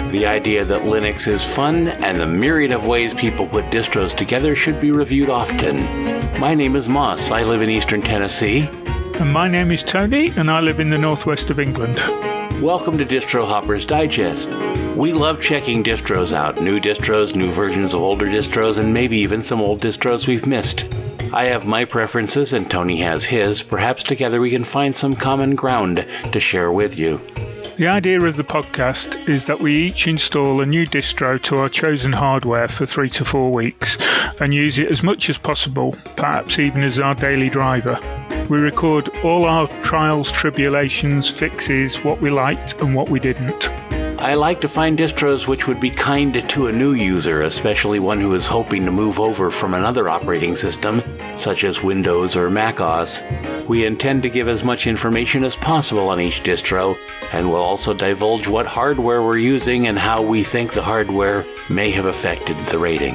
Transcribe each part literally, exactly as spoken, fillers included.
The idea that Linux is fun and the myriad of ways people put distros together should be reviewed often. My name is Moss. I live in Eastern Tennessee. And my name is Tony, and I live in the northwest of England. Welcome to Distro Hoppers Digest. We love checking distros out, new distros, new versions of older distros, and maybe even some old distros we've missed. I have my preferences and Tony has his. Perhaps together we can find some common ground to share with you. The idea of the podcast is that we each install a new distro to our chosen hardware for three to four weeks and use it as much as possible, perhaps even as our daily driver. We record all our trials, tribulations, fixes, what we liked and what we didn't. I like to find distros which would be kind to a new user, especially one who is hoping to move over from another operating system, such as Windows or macOS. We intend to give as much information as possible on each distro, and we'll also divulge what hardware we're using and how we think the hardware may have affected the rating.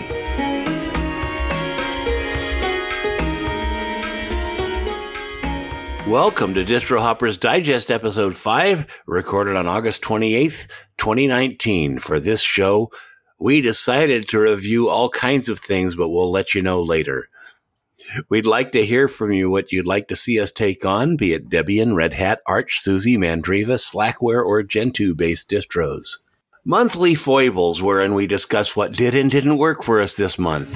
Welcome to Distro Hoppers Digest Episode five, recorded on August twenty-eighth, twenty nineteen. For this show, we decided to review all kinds of things, but we'll let you know later. We'd like to hear from you what you'd like to see us take on, be it Debian, Red Hat, Arch, SUSE, Mandriva, Slackware, or Gentoo-based distros. Monthly Foibles, wherein we discuss what did and didn't work for us this month.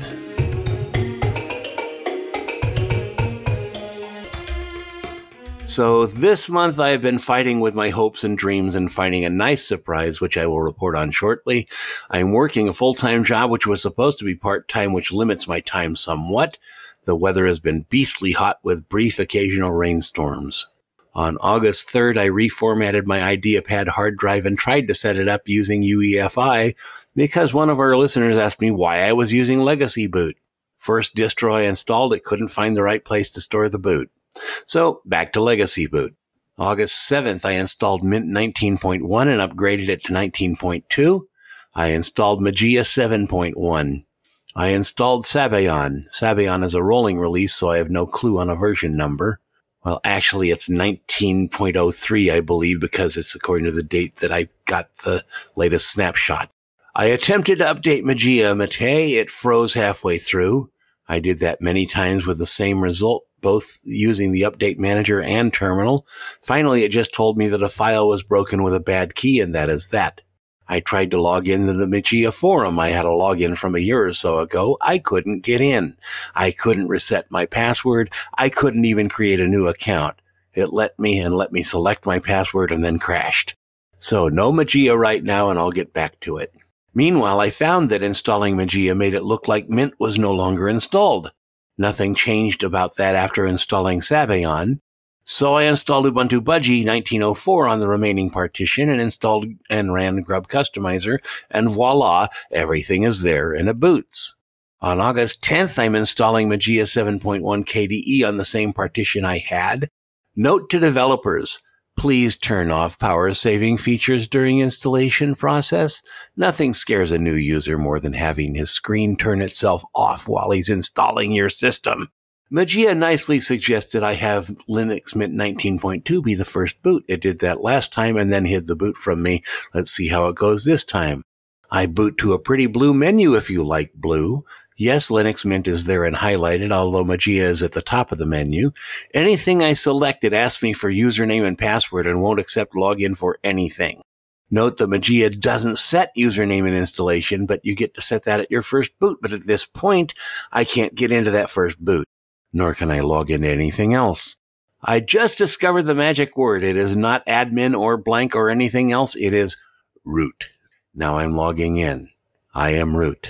So this month I've been fighting with my hopes and dreams and finding a nice surprise, which I will report on shortly. I'm working a full-time job, which was supposed to be part-time, which limits my time somewhat. The weather has been beastly hot with brief occasional rainstorms. On August third, I reformatted my IdeaPad hard drive and tried to set it up using U E F I because one of our listeners asked me why I was using Legacy Boot. First distro I installed, it couldn't find the right place to store the boot. So, back to Legacy Boot. August seventh, I installed Mint nineteen point one and upgraded it to nineteen point two. I installed Mageia seven point one. I installed Sabayon. Sabayon is a rolling release, so I have no clue on a version number. Well, actually, it's nineteen point oh three, I believe, because it's according to the date that I got the latest snapshot. I attempted to update Mageia Mate. It froze halfway through. I did that many times with the same result, both using the update manager and terminal. Finally, it just told me that a file was broken with a bad key, and that is that. I tried to log into the Mageia forum. I had a login from a year or so ago. I couldn't get in. I couldn't reset my password. I couldn't even create a new account. It let me and let me select my password and then crashed. So no Mageia right now, and I'll get back to it. Meanwhile, I found that installing Mageia made it look like Mint was no longer installed. Nothing changed about that after installing Sabayon. So I installed Ubuntu Budgie nineteen oh four on the remaining partition and installed and ran Grub Customizer, and voila, everything is there and it boots. On August tenth, I'm installing Mageia seven point one K D E on the same partition I had. Note to developers, please turn off power-saving features during installation process. Nothing scares a new user more than having his screen turn itself off while he's installing your system. Mageia nicely suggested I have Linux Mint nineteen point two be the first boot. It did that last time and then hid the boot from me. Let's see how it goes this time. I boot to a pretty blue menu if you like blue. Yes, Linux Mint is there and highlighted, although Mageia is at the top of the menu. Anything I select, it asks me for username and password and won't accept login for anything. Note that Mageia doesn't set username in installation, but you get to set that at your first boot. But at this point, I can't get into that first boot, nor can I log into anything else. I just discovered the magic word. It is not admin or blank or anything else. It is root. Now I'm logging in. I am root.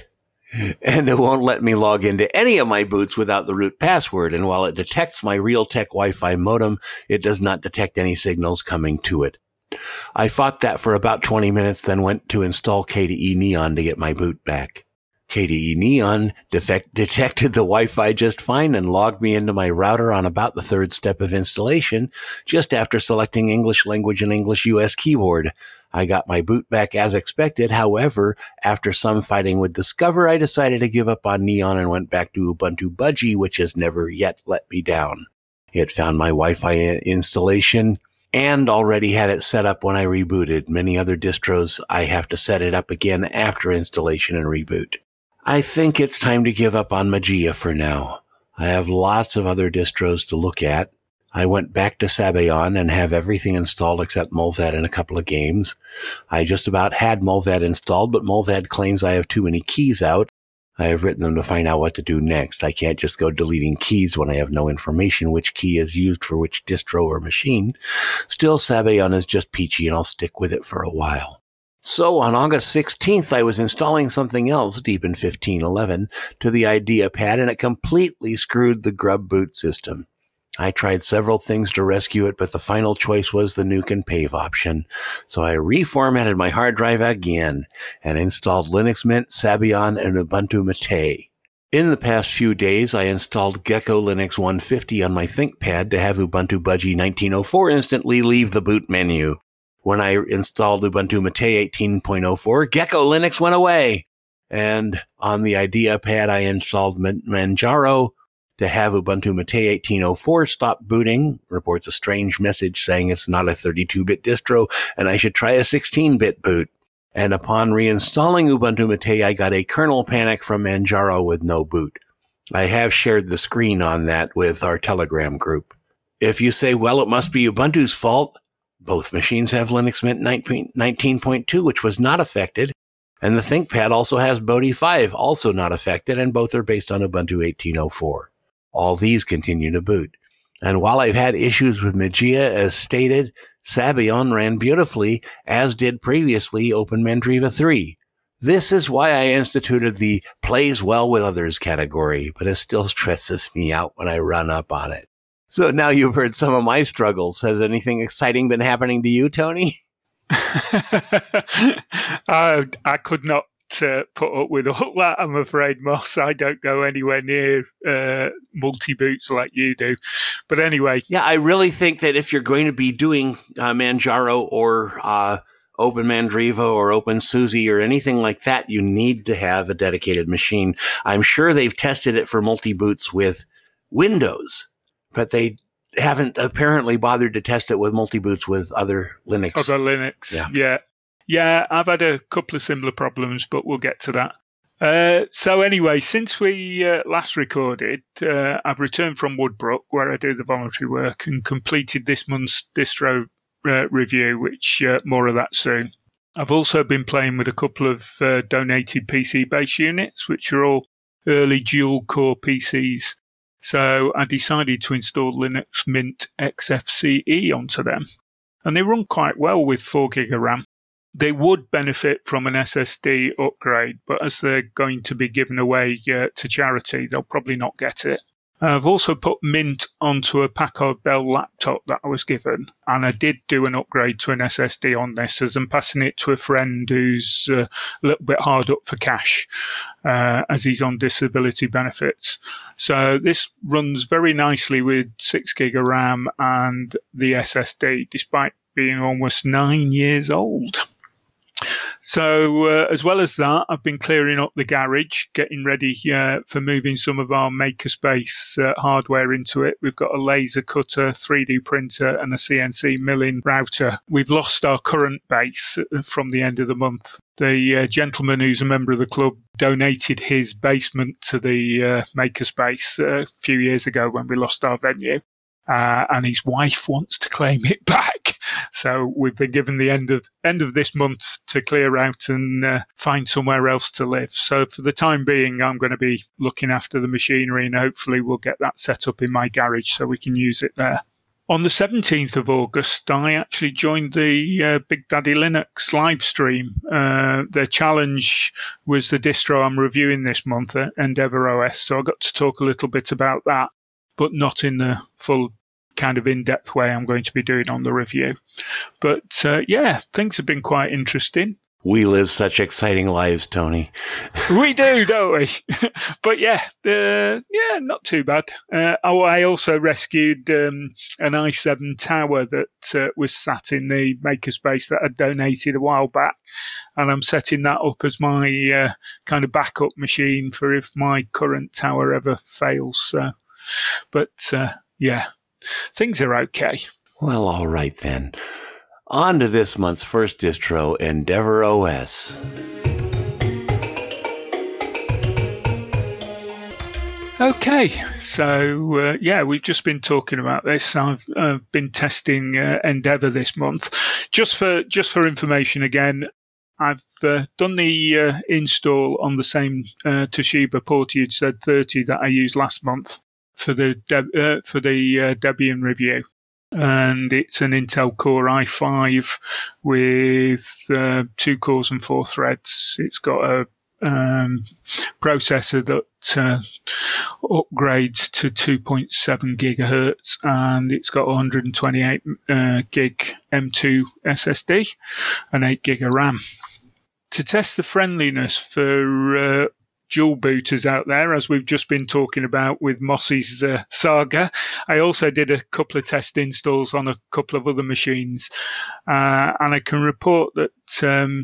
And it won't let me log into any of my boots without the root password. And while it detects my Realtek Wi-Fi modem, it does not detect any signals coming to it. I fought that for about twenty minutes, then went to install K D E Neon to get my boot back. K D E Neon defect- detected the Wi-Fi just fine and logged me into my router on about the third step of installation, just after selecting English language and English U S keyboard. I got my boot back as expected. However, after some fighting with Discover, I decided to give up on Neon and went back to Ubuntu Budgie, which has never yet let me down. It found my Wi-Fi installation and already had it set up when I rebooted. Many other distros, I have to set it up again after installation and reboot. I think it's time to give up on Mageia for now. I have lots of other distros to look at. I went back to Sabayon and have everything installed except Mullvad in a couple of games. I just about had Mullvad installed, but Mullvad claims I have too many keys out. I have written them to find out what to do next. I can't just go deleting keys when I have no information which key is used for which distro or machine. Still, Sabayon is just peachy, and I'll stick with it for a while. So on August sixteenth, I was installing something else deep in fifteen eleven to the IdeaPad, and it completely screwed the grub boot system. I tried several things to rescue it, but the final choice was the nuke and pave option. So I reformatted my hard drive again and installed Linux Mint, Sabayon, and Ubuntu Mate. In the past few days, I installed Gecko Linux one fifty on my ThinkPad to have Ubuntu Budgie nineteen oh four instantly leave the boot menu. When I installed Ubuntu Mate eighteen point oh four, Gecko Linux went away. And on the IdeaPad, I installed Manjaro to have Ubuntu Mate eighteen oh four stop booting, reports a strange message saying it's not a thirty-two bit distro and I should try a sixteen bit boot. And upon reinstalling Ubuntu Mate, I got a kernel panic from Manjaro with no boot. I have shared the screen on that with our Telegram group. If you say, well, it must be Ubuntu's fault, both machines have Linux Mint nineteen point two, which was not affected, and the ThinkPad also has Bodhi five, also not affected, and both are based on Ubuntu eighteen oh four. All these continue to boot. And while I've had issues with Mageia, as stated, Sabayon ran beautifully, as did previously OpenMandriva three. This is why I instituted the plays well with others category, but it still stresses me out when I run up on it. So now you've heard some of my struggles. Has anything exciting been happening to you, Tony? I, I could not uh, put up with all that, I'm afraid, Moss. I don't go anywhere near uh, multi-boots like you do. But anyway. Yeah, I really think that if you're going to be doing uh, Manjaro or uh, OpenMandriva or OpenSUSE or anything like that, you need to have a dedicated machine. I'm sure they've tested it for multi-boots with Windows, but they haven't apparently bothered to test it with multi-boots with other Linux. Other Linux, yeah. yeah. Yeah, I've had a couple of similar problems, but we'll get to that. Uh, so anyway, since we uh, last recorded, uh, I've returned from Woodbrook, where I do the voluntary work, and completed this month's distro uh, review, which uh, more of that soon. I've also been playing with a couple of uh, donated P C-based units, which are all early dual-core P Cs. So I decided to install Linux Mint X F C E onto them. And they run quite well with four gig of RAM. They would benefit from an S S D upgrade, but as they're going to be given away uh, to charity, they'll probably not get it. I've also put Mint onto a Packard Bell laptop that I was given, and I did do an upgrade to an S S D on this as I'm passing it to a friend who's uh, a little bit hard up for cash uh, as he's on disability benefits. So this runs very nicely with six gig of RAM and the S S D, despite being almost nine years old. So uh, as well as that, I've been clearing up the garage, getting ready uh, for moving some of our Makerspace uh, hardware into it. We've got a laser cutter, three D printer, and a C N C milling router. We've lost our current base from the end of the month. The uh, gentleman who's a member of the club donated his basement to the uh, Makerspace uh, a few years ago when we lost our venue, uh, and his wife wants to claim it back. So we've been given the end of end of this month to clear out and uh, find somewhere else to live. So for the time being, I'm going to be looking after the machinery, and hopefully we'll get that set up in my garage so we can use it there. On the seventeenth of August, I actually joined the uh, Big Daddy Linux live stream. Uh, their challenge was the distro I'm reviewing this month, uh, EndeavourOS. So I got to talk a little bit about that, but not in the full kind of in-depth way I'm going to be doing on the review. But uh, yeah, things have been quite interesting. We live such exciting lives, Tony. We do, don't we? But yeah, uh, yeah, not too bad. Uh, oh, I also rescued um, an i seven tower that uh, was sat in the Makerspace that I donated a while back, and I'm setting that up as my uh, kind of backup machine for if my current tower ever fails. So, but uh, yeah. Things are okay. Well, all right then. On to this month's first distro, EndeavourOS. Okay, so uh, yeah, we've just been talking about this. I've uh, been testing uh, Endeavour this month. Just for just for information again, I've uh, done the uh, install on the same uh, Toshiba Portage Z thirty that I used last month for the De- uh, for the uh, Debian review, and it's an Intel Core i five with uh, two cores and four threads. It's got a um, processor that uh, upgrades to two point seven gigahertz, and it's got one hundred twenty-eight uh, gig M two S S D and eight gig of RAM. To test the friendliness for uh, dual booters out there, as we've just been talking about with Mossy's uh, Saga, I also did a couple of test installs on a couple of other machines, uh, and I can report that um,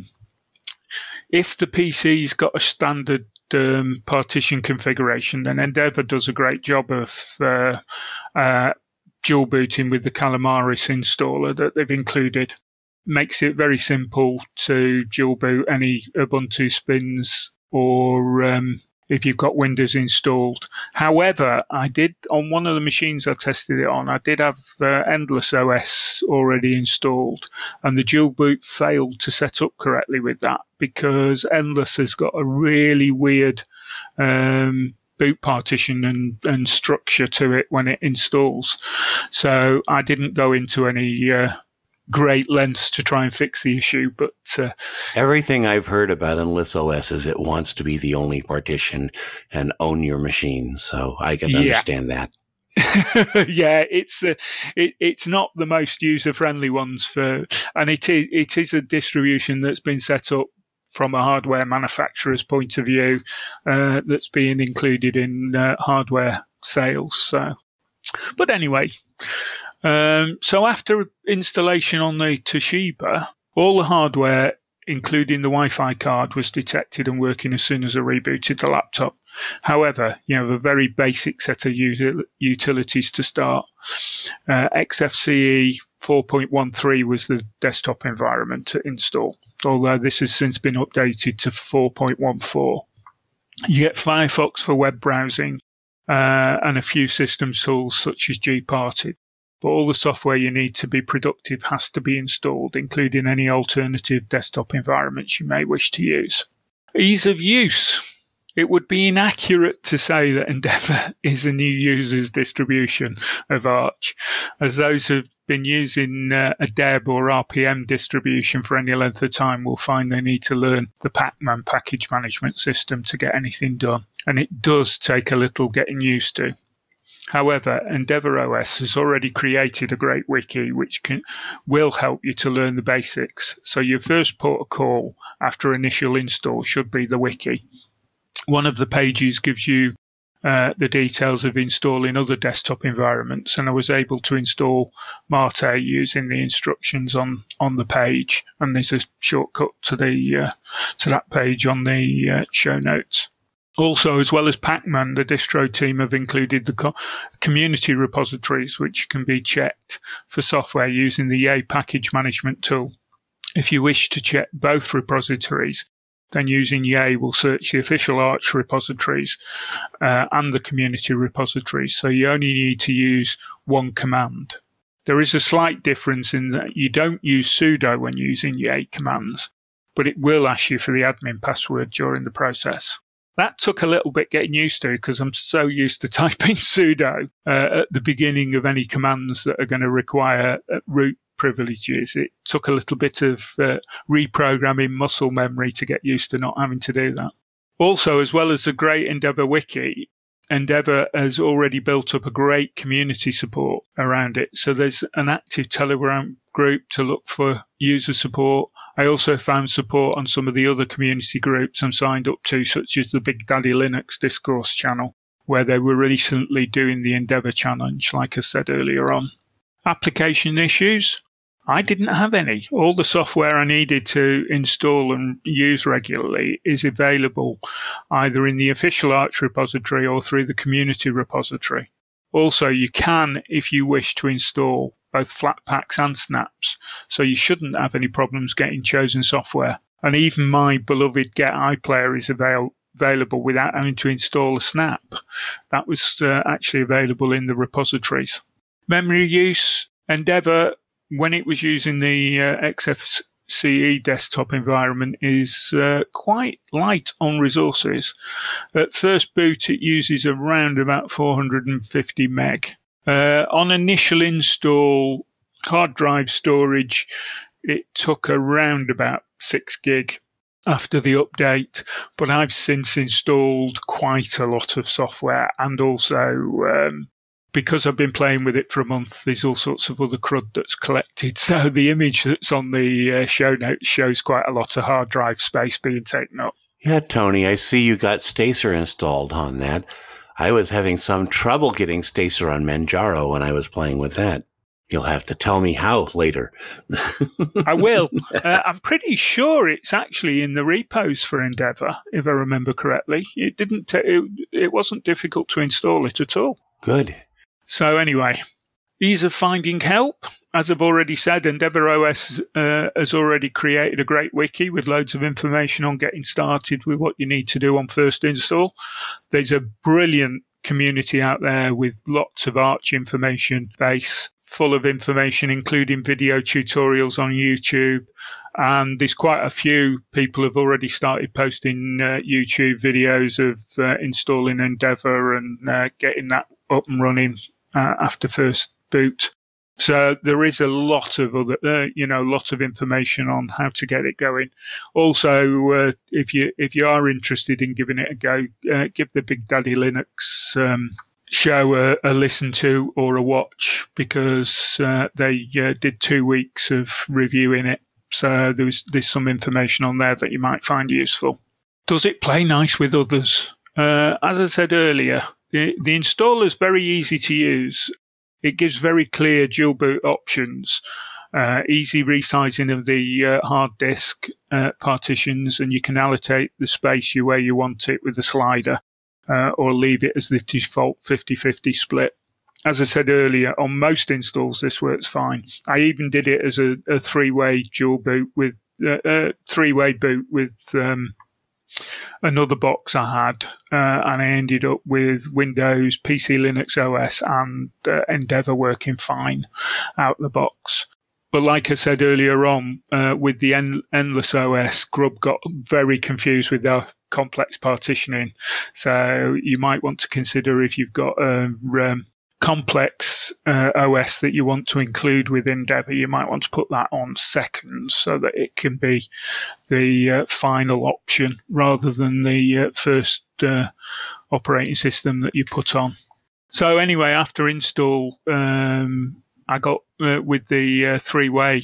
if the P C's got a standard um, partition configuration, then Endeavour does a great job of uh, uh, dual booting with the Calamaris installer that they've included. Makes it very simple to dual boot any Ubuntu spins or um, if you've got Windows installed. However, I did, on one of the machines I tested it on, I did have uh, Endless O S already installed, and the dual boot failed to set up correctly with that because Endless has got a really weird um, boot partition and, and structure to it when it installs. So I didn't go into any uh, great lengths to try and fix the issue, but uh, everything I've heard about Endless O S is it wants to be the only partition and own your machine, so I can yeah. understand that. yeah, it's uh, it, it's not the most user friendly ones for, and it is it is a distribution that's been set up from a hardware manufacturer's point of view, uh, that's being included in uh, hardware sales. So, but anyway. Um, so after installation on the Toshiba, all the hardware, including the Wi-Fi card, was detected and working as soon as I rebooted the laptop. However, you have a very basic set of util- utilities to start. Uh, X F C E four point one three was the desktop environment to install, although this has since been updated to four point one four. You get Firefox for web browsing uh, and a few system tools such as gParted. But all the software you need to be productive has to be installed, including any alternative desktop environments you may wish to use. Ease of use. It would be inaccurate to say that Endeavour is a new user's distribution of Arch, as those who've been using uh, a D E B or R P M distribution for any length of time will find they need to learn the Pacman package management system to get anything done. And it does take a little getting used to. However, EndeavourOS has already created a great wiki which can, will help you to learn the basics. So your first port of call after initial install should be the wiki. One of the pages gives you uh, the details of installing other desktop environments, and I was able to install Mate using the instructions on, on the page, and there's a shortcut to the uh, to that page on the uh, show notes. Also, as well as Pacman, the distro team have included the co- community repositories, which can be checked for software using the Yay package management tool. If you wish to check both repositories, then using Yay will search the official Arch repositories uh, and the community repositories, so you only need to use one command. There is a slight difference in that you don't use sudo when using Yay commands, but it will ask you for the admin password during the process. That took a little bit getting used to because I'm so used to typing sudo uh, at the beginning of any commands that are going to require uh, root privileges. It took a little bit of uh, reprogramming muscle memory to get used to not having to do that. Also, as well as the great Endeavour wiki, Endeavour has already built up a great community support around it. So there's an active Telegram group to look for user support. I also found support on some of the other community groups I'm signed up to, such as the Big Daddy Linux discourse channel, where they were recently doing the Endeavour challenge, like I said earlier on. Application issues? I didn't have any. All the software I needed to install and use regularly is available either in the official Arch repository or through the community repository. Also, you can, if you wish to install both Flatpaks and snaps. So you shouldn't have any problems getting Chosen software. And even my beloved Get iPlayer is avail- available without having to install a snap. That was uh, actually available in the repositories. Memory use, Endeavour, when it was using the uh, X F C E desktop environment, is uh, quite light on resources. At first boot, it uses around about four hundred fifty meg. Uh, on initial install, hard drive storage, it took around about six gig after the update, but I've since installed quite a lot of software, and also um, because I've been playing with it for a month, there's all sorts of other crud that's collected. So the image that's on the uh, show notes shows quite a lot of hard drive space being taken up. Yeah, Tony, I see you got Stacer installed on that. I was having some trouble getting Stacer on Manjaro when I was playing with that. You'll have to tell me how later. I will. Uh, I'm pretty sure it's actually in the repos for Endeavour, if I remember correctly. It didn't. T- it, it wasn't difficult to install it at all. Good. So anyway, ease of finding help. As I've already said, Endeavour O S uh, has already created a great wiki with loads of information on getting started with what you need to do on first install. There's a brilliant community out there with lots of Arch information base, full of information, including video tutorials on YouTube. And there's quite a few people have already started posting uh, YouTube videos of uh, installing Endeavour and uh, getting that up and running uh, after first boot. So there is a lot of other, uh, you know, lot of information on how to get it going. Also, uh, if you if you are interested in giving it a go, uh, give the Big Daddy Linux um, show a, a listen to or a watch, because uh, they uh, did two weeks of reviewing it. So there's there's some information on there that you might find useful. Does it play nice with others? Uh, as I said earlier, the, the installer is very easy to use. It gives very clear dual boot options, uh, easy resizing of the uh, hard disk uh, partitions, and you can allocate the space you where you want it with a slider, uh, or leave it as the default fifty-fifty split. As I said earlier, on most installs this works fine. I even did it as a, a three-way dual boot with uh, uh, three-way boot with um, another box I had, uh, and I ended up with Windows, P C Linux O S, and uh, Endeavour working fine out the box. But like I said earlier on, uh, with the en- Endless O S, Grub got very confused with their complex partitioning. So you might want to consider, if you've got a um, complex uh, O S that you want to include with Endeavour, you might want to put that on second so that it can be the uh, final option rather than the uh, first uh, operating system that you put on. So anyway, after install, um, I got uh, with the uh, three-way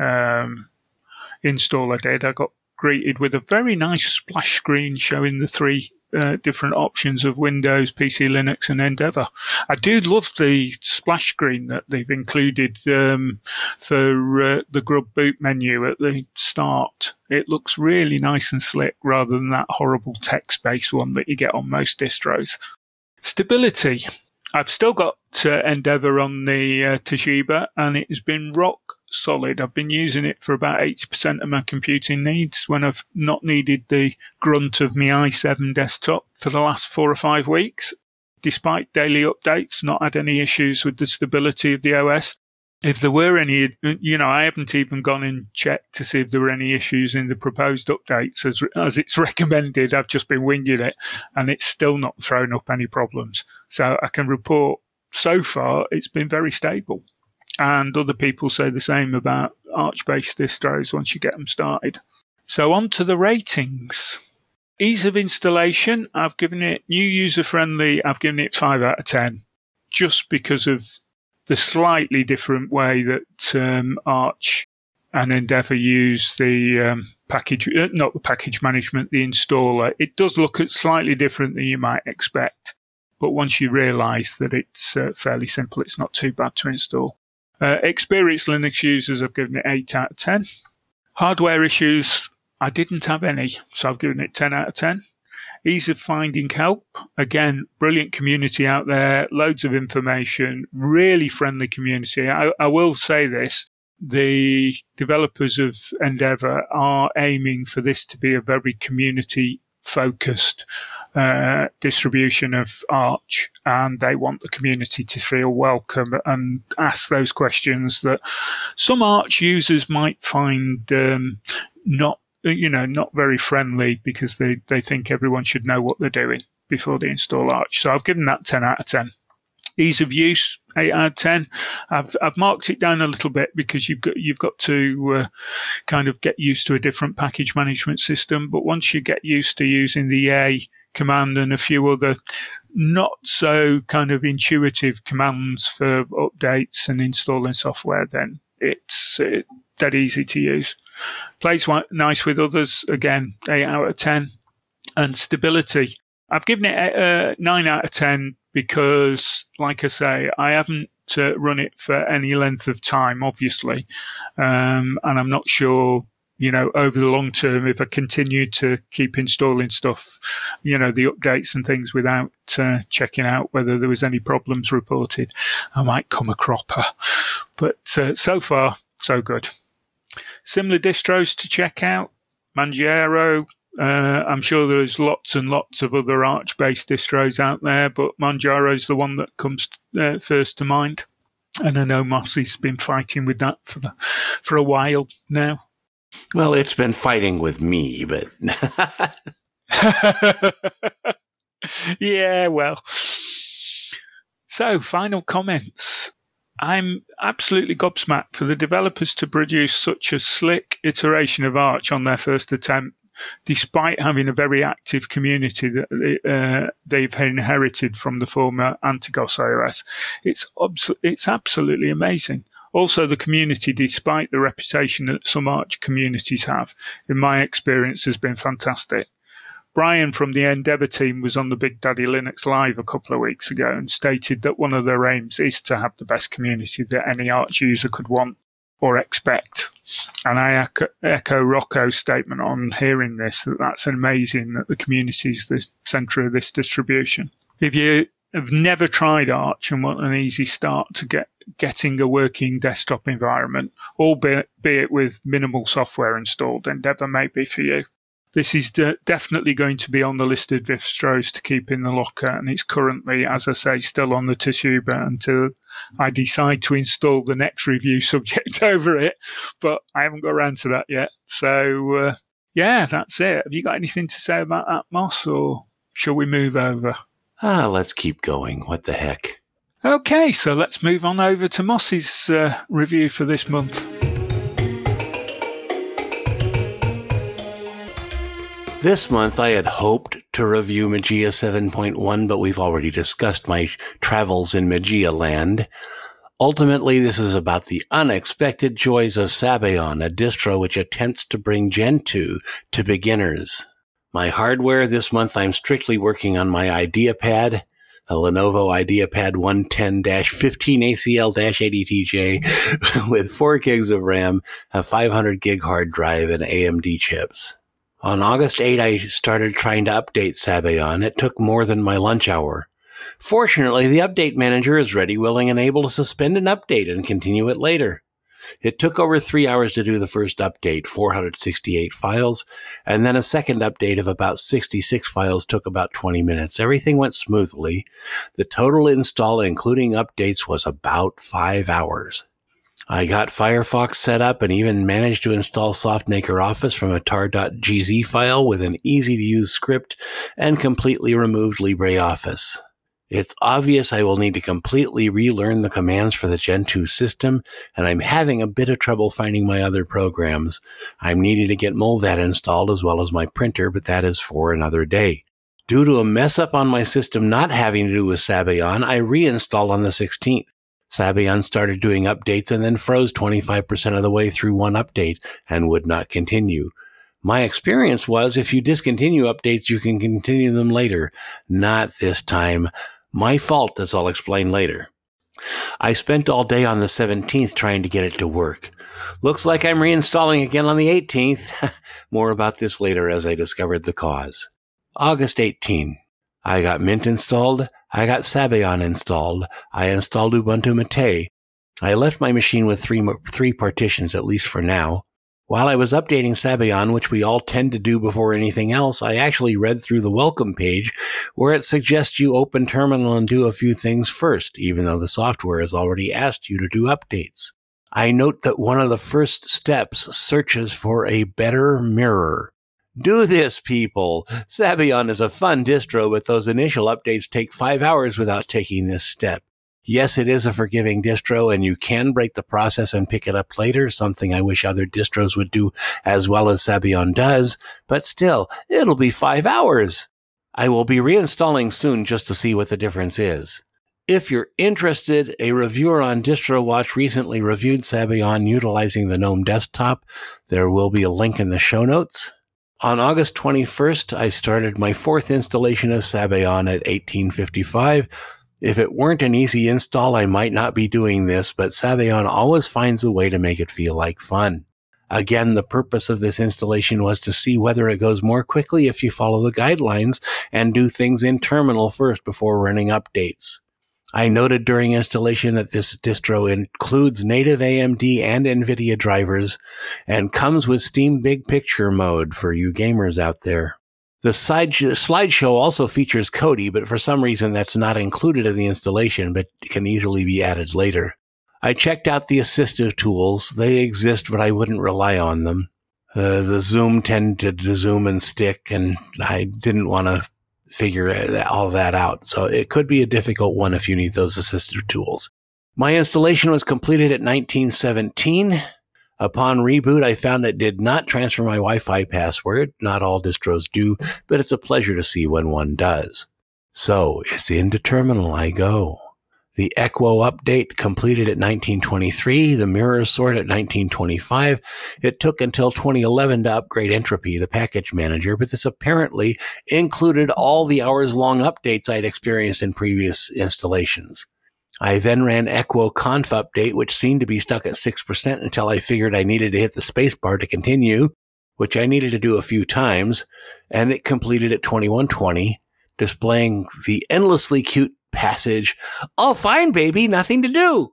um, install I did, I got greeted with a very nice splash screen showing the three Uh, different options of Windows, P C Linux, and Endeavour. I do love the splash screen that they've included um, for uh, the Grub boot menu at the start. It looks really nice and slick rather than that horrible text-based one that you get on most distros. Stability. I've still got uh, Endeavour on the uh, Toshiba, and it has been rock solid. I've been using it for about eighty percent of my computing needs when I've not needed the grunt of my i seven desktop for the last four or five weeks. Despite daily updates, not had any issues with the stability of the O S. If there were any, you know, I haven't even gone and checked to see if there were any issues in the proposed updates as, as it's recommended. I've just been winging it, and it's still not thrown up any problems. So I can report so far it's been very stable. And other people say the same about Arch-based distros once you get them started. So on to the ratings. Ease of installation, I've given it new user-friendly, I've given it five out of ten, just because of the slightly different way that um, Arch and Endeavour use the um, package, uh, not the package management, the installer. It does look at slightly different than you might expect, but once you realise that it's uh, fairly simple, it's not too bad to install. Uh, experienced Linux users, I've given it eight out of ten. Hardware issues, I didn't have any, so I've given it ten out of ten. Ease of finding help. Again, brilliant community out there, loads of information, really friendly community. I, I will say this, the developers of Endeavour are aiming for this to be a very community focused uh, distribution of Arch, and they want the community to feel welcome and ask those questions that some Arch users might find um, not, you know, not very friendly, because they, they think everyone should know what they're doing before they install Arch. So I've given that ten out of ten. Ease of use, eight out of ten. I've I've marked it down a little bit because you've got you've got to uh, kind of get used to a different package management system. But once you get used to using the A command and a few other not so kind of intuitive commands for updates and installing software, then it's uh, dead easy to use. Plays nice with others. Again, eight out of ten. And stability, I've given it a nine out of ten. Because, like I say, I haven't uh, run it for any length of time, obviously. Um, and I'm not sure, you know, over the long term, if I continue to keep installing stuff, you know, the updates and things without uh, checking out whether there was any problems reported, I might come a cropper. But uh, so far, so good. Similar distros to check out, Manjaro. Uh, I'm sure there's lots and lots of other Arch-based distros out there, but Manjaro's the one that comes uh, first to mind. And I know Mossy's been fighting with that for the, for a while now. Well, it's been fighting with me, but... Yeah, well. So, final comments. I'm absolutely gobsmacked for the developers to produce such a slick iteration of Arch on their first attempt, despite having a very active community that uh, they've inherited from the former Antigos O S. It's, obs- it's absolutely amazing. Also, the community, despite the reputation that some Arch communities have, in my experience, has been fantastic. Brian from the Endeavour team was on the Big Daddy Linux Live a couple of weeks ago and stated that one of their aims is to have the best community that any Arch user could want or expect. And I echo, echo Rocco's statement on hearing this, that that's amazing that the community is the centre of this distribution. If you have never tried Arch and want an easy start to get getting a working desktop environment, albeit be it with minimal software installed, Endeavour may be for you. This is de- definitely going to be on the list of distros to keep in the locker, and it's currently, as I say, still on the Toshiba until I decide to install the next review subject over it, but I haven't got around to that yet. So, uh, yeah, that's it. Have you got anything to say about that, Moss, or shall we move over? Ah, let's keep going. What the heck? Okay, so let's move on over to Moss's uh, review for this month. This month, I had hoped to review Mageia seven point one, but we've already discussed my travels in Mageia land. Ultimately, this is about the unexpected joys of Sabayon, a distro which attempts to bring Gen two to beginners. My hardware this month, I'm strictly working on my IdeaPad, a Lenovo IdeaPad one ten dash fifteen A C L dash eighty T J with four gigs of RAM, a five hundred gig hard drive, and A M D chips. On August eighth, I started trying to update Sabayon. It took more than my lunch hour. Fortunately, the update manager is ready, willing, and able to suspend an update and continue it later. It took over three hours to do the first update, four hundred sixty-eight files, and then a second update of about sixty-six files took about twenty minutes. Everything went smoothly. The total install, including updates, was about five hours. I got Firefox set up and even managed to install SoftMaker Office from a tar.gz file with an easy-to-use script and completely removed LibreOffice. It's obvious I will need to completely relearn the commands for the Gen two system, and I'm having a bit of trouble finding my other programs. I'm needing to get Molvat installed as well as my printer, but that is for another day. Due to a mess-up on my system not having to do with Sabayon, I reinstalled on the sixteenth. Sabayon started doing updates and then froze twenty-five percent of the way through one update and would not continue. My experience was if you discontinue updates, you can continue them later. Not this time. My fault, as I'll explain later. I spent all day on the seventeenth trying to get it to work. Looks like I'm reinstalling again on the eighteenth. More about this later as I discovered the cause. August eighteenth. I got Mint installed. I got Sabayon installed. I installed Ubuntu Mate. I left my machine with three three partitions, at least for now. While I was updating Sabayon, which we all tend to do before anything else, I actually read through the welcome page where it suggests you open Terminal and do a few things first, even though the software has already asked you to do updates. I note that one of the first steps searches for a better mirror. Do this, people! Sabayon is a fun distro, but those initial updates take five hours without taking this step. Yes, it is a forgiving distro, and you can break the process and pick it up later, something I wish other distros would do as well as Sabayon does, but still, it'll be five hours. I will be reinstalling soon just to see what the difference is. If you're interested, a reviewer on DistroWatch recently reviewed Sabayon utilizing the GNOME desktop. There will be a link in the show notes. On August twenty-first, I started my fourth installation of Sabayon at eighteen fifty-five. If it weren't an easy install, I might not be doing this, but Sabayon always finds a way to make it feel like fun. Again, the purpose of this installation was to see whether it goes more quickly if you follow the guidelines and do things in Terminal first before running updates. I noted during installation that this distro includes native A M D and NVIDIA drivers and comes with Steam Big Picture mode for you gamers out there. The side slideshow also features Kodi, but for some reason that's not included in the installation, but can easily be added later. I checked out the assistive tools. They exist, but I wouldn't rely on them. Uh, the zoom tended to zoom and stick, and I didn't want to figure all that out. So it could be a difficult one if you need those assistive tools. My installation was completed at nineteen seventeen. Upon reboot, I found it did not transfer my Wi-Fi password. Not all distros do, but it's a pleasure to see when one does. So it's into Terminal I go. The Equo update completed at nineteen twenty-three, the mirror sort at nineteen twenty-five. It took until twenty eleven to upgrade Entropy, the package manager, but this apparently included all the hours-long updates I'd experienced in previous installations. I then ran Equo Conf update, which seemed to be stuck at six percent until I figured I needed to hit the spacebar to continue, which I needed to do a few times, and it completed at twenty-one twenty, displaying the endlessly cute passage, "All fine, baby, nothing to do."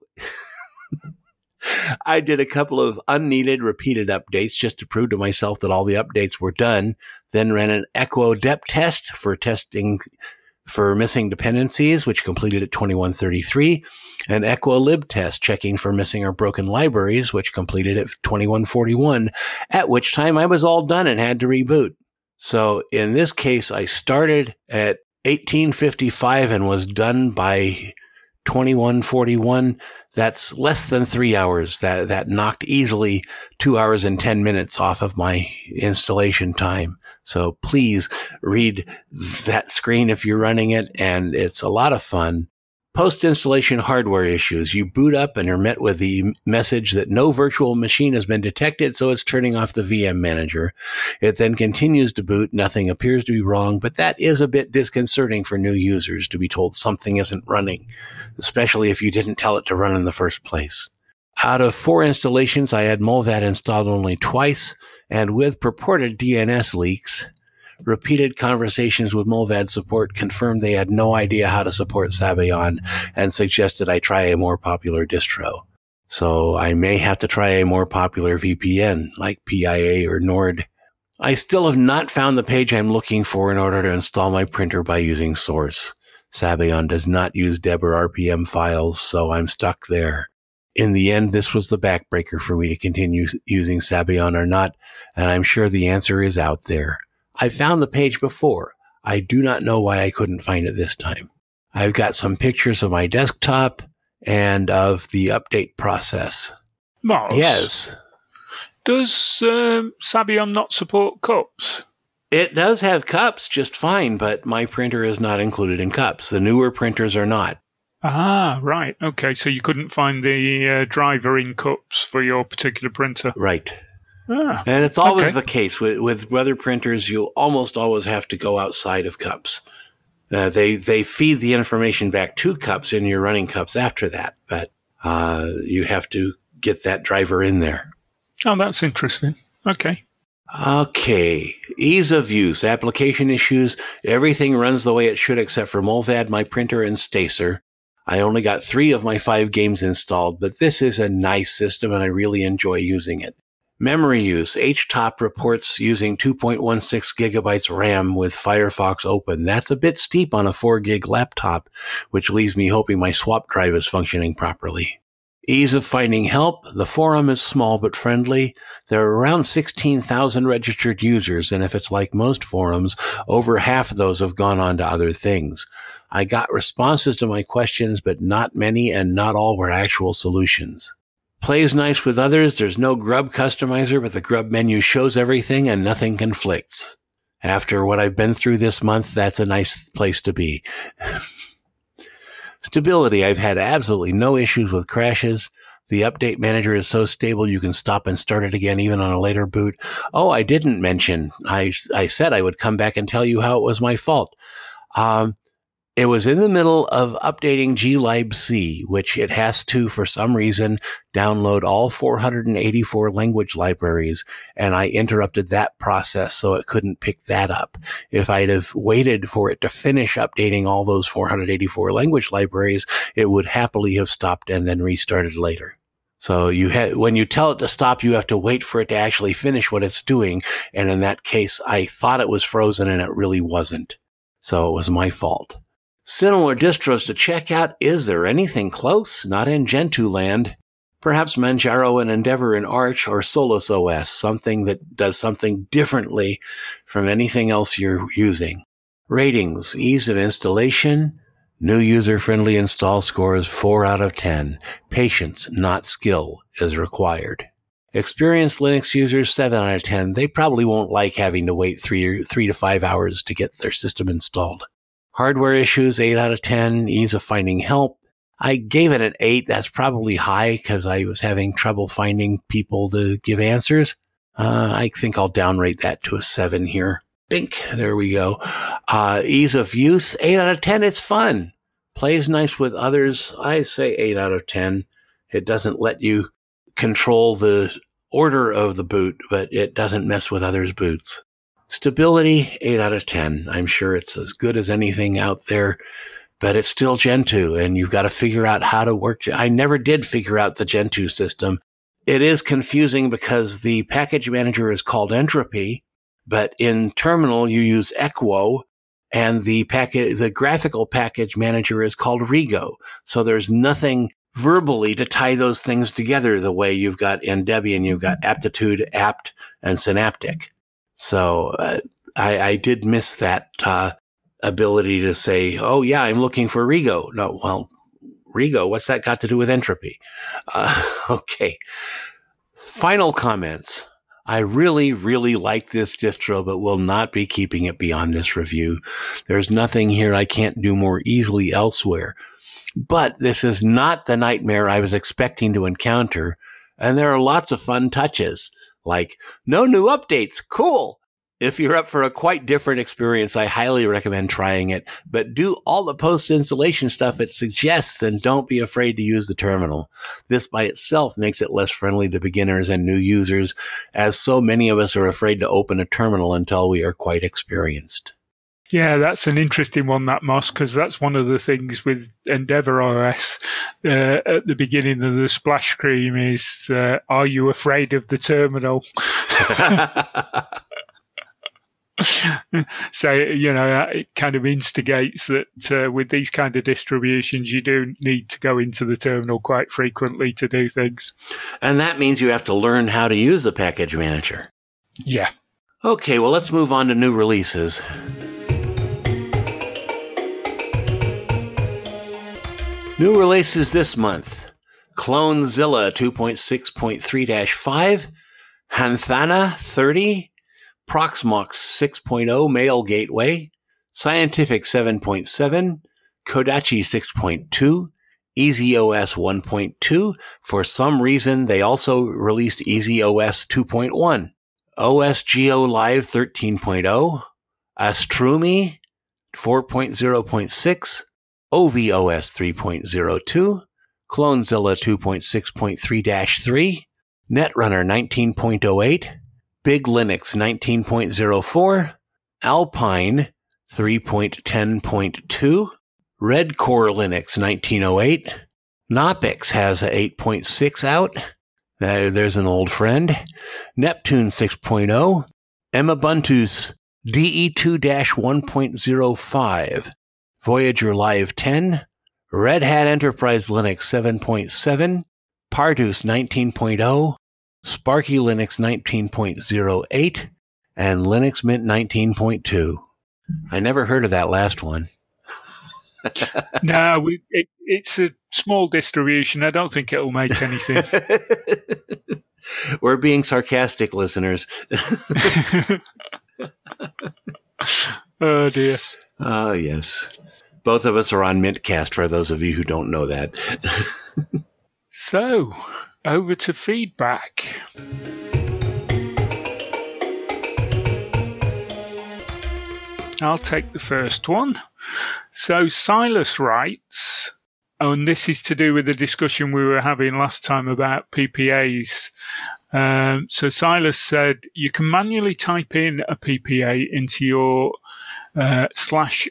I did a couple of unneeded repeated updates just to prove to myself that all the updates were done, then ran an Equo dep test for testing for missing dependencies, which completed at twenty-one thirty-three, and Equo lib test checking for missing or broken libraries, which completed at twenty-one forty-one, at which time I was all done and had to reboot. So in this case, I started at eighteen fifty-five and was done by twenty-one forty-one. That's less than three hours. That, that knocked easily two hours and ten minutes off of my installation time. So please read that screen if you're running it, and it's a lot of fun. Post-installation hardware issues. You boot up and are met with the message that no virtual machine has been detected, so it's turning off the V M manager. It then continues to boot. Nothing appears to be wrong, but that is a bit disconcerting for new users to be told something isn't running, especially if you didn't tell it to run in the first place. Out of four installations, I had Mullvad installed only twice, and with purported D N S leaks, repeated conversations with Mullvad support confirmed they had no idea how to support Sabayon and suggested I try a more popular distro. So I may have to try a more popular V P N like P I A or Nord. I still have not found the page I'm looking for in order to install my printer by using Source. Sabayon does not use deb or R P M files, so I'm stuck there. In the end, this was the backbreaker for me to continue using Sabayon or not, and I'm sure the answer is out there. I found the page before. I do not know why I couldn't find it this time. I've got some pictures of my desktop and of the update process. Moss, yes. Does um, Sabayon not support cups? It does have cups just fine, but my printer is not included in cups. The newer printers are not. Ah, right. Okay, so you couldn't find the uh, driver in cups for your particular printer. Right. Ah, and it's always okay. the case with, with weather printers. You almost always have to go outside of cups. Uh, they they feed the information back to cups, and you're running cups after that. But uh, you have to get that driver in there. Oh, that's interesting. Okay. Okay, ease of use, application issues, everything runs the way it should except for Mullvad, my printer, and Stacer. I only got three of my five games installed, but this is a nice system and I really enjoy using it. Memory use, H top reports using two point one six gigabytes RAM with Firefox open. That's a bit steep on a four gig laptop, which leaves me hoping my swap drive is functioning properly. Ease of finding help. The forum is small but friendly. There are around sixteen thousand registered users, and if it's like most forums, over half of those have gone on to other things. I got responses to my questions, but not many, and not all were actual solutions. Plays nice with others. There's no grub customizer, but the grub menu shows everything and nothing conflicts. After what I've been through this month, that's a nice place to be. Stability. I've had absolutely no issues with crashes. The update manager is so stable you can stop and start it again even on a later boot. Oh, I didn't mention. I, I said I would come back and tell you how it was my fault. Um, it was in the middle of updating glibc, which it has to, for some reason, download all four hundred eighty-four language libraries, and I interrupted that process so it couldn't pick that up. If I'd have waited for it to finish updating all those four hundred eighty-four language libraries, it would happily have stopped and then restarted later. So you ha- when you tell it to stop, you have to wait for it to actually finish what it's doing, and in that case, I thought it was frozen and it really wasn't. So it was my fault. Similar distros to check out. Is there anything close? Not in Gentoo land. Perhaps Manjaro and Endeavour in Arch or Solus O S, something that does something differently from anything else you're using. Ratings, ease of installation, new user-friendly install scores four out of ten. Patience, not skill, is required. Experienced Linux users, seven out of ten. They probably won't like having to wait three, three to five hours to get their system installed. Hardware issues, eight out of ten. Ease of finding help. I gave it an eight. That's probably high because I was having trouble finding people to give answers. Uh, I think I'll downrate that to a seven here. Bink. There we go. Uh, ease of use, eight out of ten. It's fun. Plays nice with others. I say eight out of ten. It doesn't let you control the order of the boot, but it doesn't mess with others' boots. Stability, eight out of ten. I'm sure it's as good as anything out there, but it's still Gentoo, and you've got to figure out how to work. I never did figure out the Gentoo system. It is confusing because the package manager is called Entropy, but in Terminal you use Equo, and the package, the graphical package manager is called Rego. So there's nothing verbally to tie those things together the way you've got in Debian, you've got Aptitude, Apt, and Synaptic. So uh, I, I did miss that uh, ability to say, oh, yeah, I'm looking for Rego. No, well, Rego, what's that got to do with Entropy? Uh, okay. Final comments. I really, really like this distro, but will not be keeping it beyond this review. There's nothing here I can't do more easily elsewhere. But this is not the nightmare I was expecting to encounter, and there are lots of fun touches. Like, no new updates. Cool. If you're up for a quite different experience, I highly recommend trying it, but do all the post-installation stuff it suggests and don't be afraid to use the terminal. This by itself makes it less friendly to beginners and new users, as so many of us are afraid to open a terminal until we are quite experienced. Yeah, that's an interesting one, that, Moss, because that's one of the things with Endeavour O S uh, at the beginning of the splash screen is, uh, are you afraid of the terminal? So, you know, it kind of instigates that uh, with these kind of distributions, you do need to go into the terminal quite frequently to do things. And that means you have to learn how to use the package manager. Yeah. Okay, well, let's move on to new releases. New releases this month. Clonezilla two point six point three dash five, Hanthana thirty, Proxmox six point oh Mail Gateway, Scientific seven point seven, Kodachi six point two, EasyOS one point two. For some reason, they also released EasyOS two point one, O S G O Live thirteen point oh, Astrumi four point oh point six, O V O S three point oh two, Clonezilla two point six point three dash three, Netrunner nineteen point oh eight, Big Linux nineteen point oh four, Alpine three point ten point two, Red Core Linux nineteen oh eight, Knoppix has a eight point six out. There's an old friend. Neptune six point oh, Mubuntu's D E two one point oh five, Voyager Live ten, Red Hat Enterprise Linux seven point seven, Pardus nineteen point oh, Sparky Linux nineteen point oh eight, and Linux Mint nineteen point two. I never heard of that last one. No, we, it, it's a small distribution. I don't think it'll make anything. We're being sarcastic, listeners. Oh, dear. Oh, yes. Both of us are on Mintcast, for those of you who don't know that. So, over to feedback. I'll take the first one. So Silas writes, oh, and this is to do with the discussion we were having last time about P P As. Um, so Silas said, you can manually type in a P P A into your uh, slash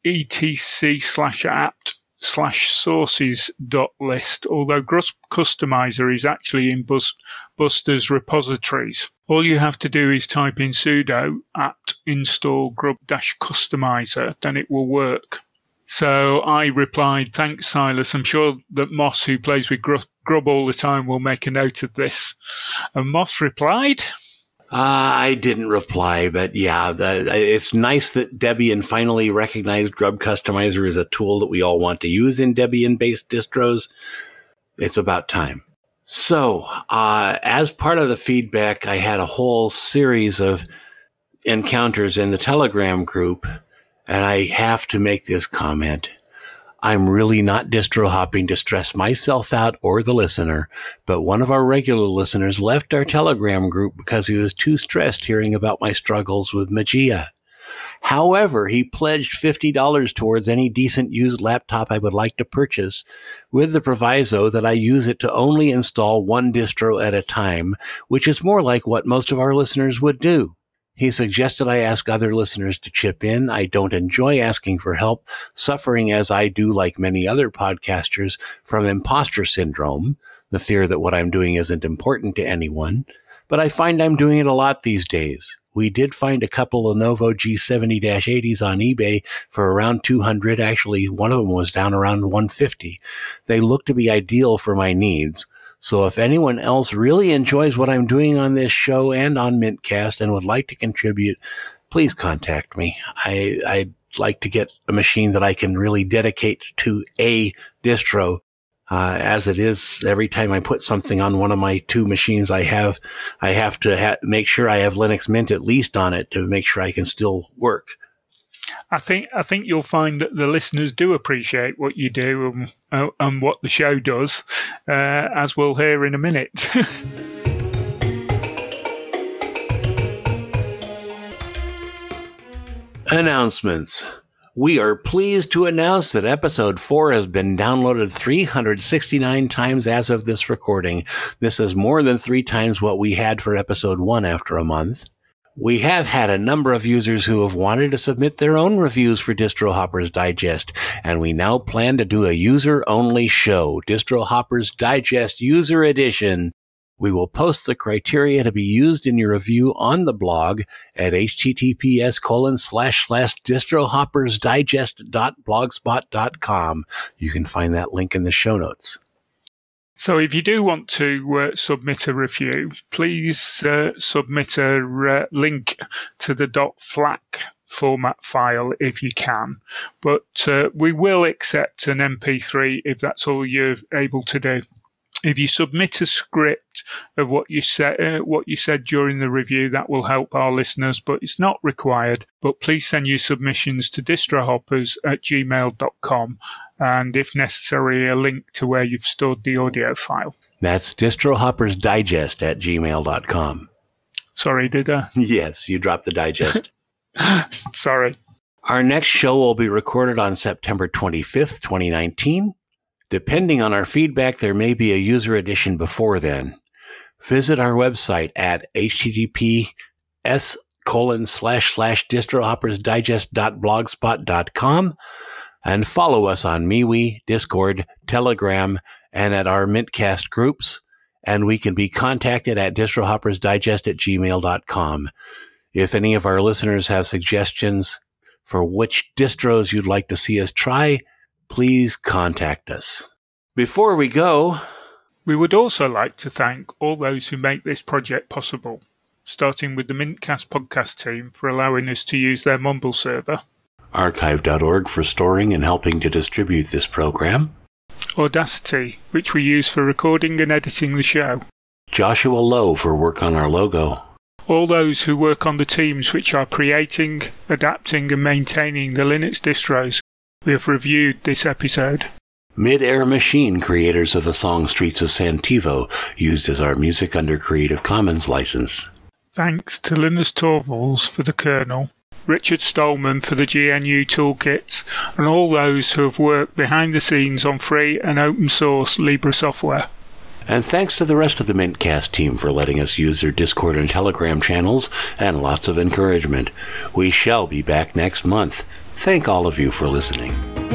etc slash apt slash sources dot list, although Grub Customizer is actually in Bus- Buster's repositories. All you have to do is type in sudo apt install grub-customizer, then it will work. So I replied, thanks, Silas. I'm sure that Moss, who plays with Grub, Grub all the time, will make a note of this. And Moss replied... Uh, I didn't reply, but yeah, the, it's nice that Debian finally recognized Grub Customizer as a tool that we all want to use in Debian-based distros. It's about time. So, uh, as part of the feedback, I had a whole series of encounters in the Telegram group, and I have to make this comment. I'm really not distro hopping to stress myself out or the listener, but one of our regular listeners left our Telegram group because he was too stressed hearing about my struggles with Mageia. However, he pledged fifty dollars towards any decent used laptop I would like to purchase, with the proviso that I use it to only install one distro at a time, which is more like what most of our listeners would do. He suggested I ask other listeners to chip in. I don't enjoy asking for help, suffering as I do, like many other podcasters, from imposter syndrome, the fear that what I'm doing isn't important to anyone. But I find I'm doing it a lot these days. We did find a couple Lenovo G seventy eighties on eBay for around two hundred dollars. Actually, one of them was down around one hundred fifty dollars. They look to be ideal for my needs. So if anyone else really enjoys what I'm doing on this show and on Mintcast and would like to contribute, please contact me. I, I'd like to get a machine that I can really dedicate to a distro. Uh, as it is, every time I put something on one of my two machines I have, I have to ha- make sure I have Linux Mint at least on it to make sure I can still work. I think I think you'll find that the listeners do appreciate what you do and, uh, and what the show does, uh, as we'll hear in a minute. Announcements. We are pleased to announce that episode four has been downloaded three hundred sixty-nine times as of this recording. This is more than three times what we had for episode one after a month. We have had a number of users who have wanted to submit their own reviews for Distro Hoppers Digest, and we now plan to do a user-only show, Distro Hoppers Digest User Edition. We will post the criteria to be used in your review on the blog at https colon slash slash distrohoppersdigest dot blogspot dot com. You can find that link in the show notes. So if you do want to uh, submit a review, please uh, submit a uh, link to the .flac format file if you can. But uh, we will accept an M P three if that's all you're able to do. If you submit a script of what you said, uh, what you said during the review, that will help our listeners, but it's not required. But please send your submissions to distrohoppers at gmail dot com, and if necessary, a link to where you've stored the audio file. That's distrohoppersdigest at gmail dot com. Sorry, did I? Yes, you dropped the digest. Sorry. Our next show will be recorded on September twenty-fifth, twenty nineteen. Depending on our feedback, there may be a user edition before then. Visit our website at https colon slash slash distrohoppersdigest.blogspot dot com and follow us on MeWe, Discord, Telegram, and at our Mintcast groups. And we can be contacted at distrohoppersdigest at gmail dot com. If any of our listeners have suggestions for which distros you'd like to see us try, please contact us. Before we go, we would also like to thank all those who make this project possible, starting with the Mintcast podcast team for allowing us to use their Mumble server, archive dot org for storing and helping to distribute this program, Audacity, which we use for recording and editing the show, Joshua Lowe for work on our logo, all those who work on the teams which are creating, adapting and maintaining the Linux distros we have reviewed this episode, Mid-Air Machine, creators of the song Streets of Santivo, used as our music under Creative Commons license. Thanks to Linus Torvalds for the kernel, Richard Stallman for the G N U toolkits, and all those who have worked behind the scenes on free and open source Libre software. And thanks to the rest of the Mintcast team for letting us use their Discord and Telegram channels, and lots of encouragement. We shall be back next month. Thank all of you for listening.